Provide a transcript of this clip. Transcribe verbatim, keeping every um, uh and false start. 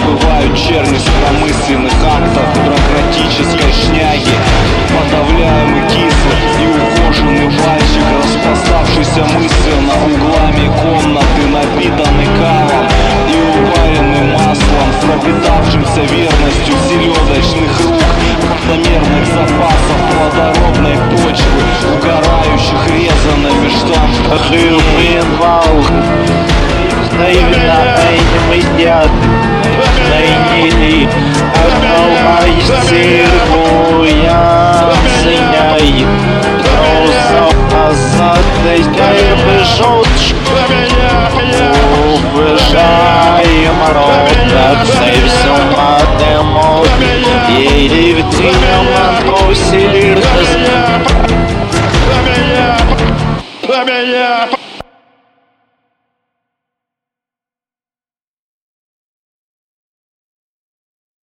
Бывают черни в промысленных актах, бюрократической шняги. Подавляемый кислый и ухоженный мальчик, распластавшийся мысленно углами комнаты, напитанный кавом и упаренным маслом, с пропитавшимся верностью селедочных рук, равномерных запасов плодородной почвы, угорающих резанными штампами. Наивно aynı yad Nainili Akal ayzirgu Yansınyay Роза азадной кайбы желчь Уважаем род Отцей все матемот Ели в тиням Антросили ртаз Пламя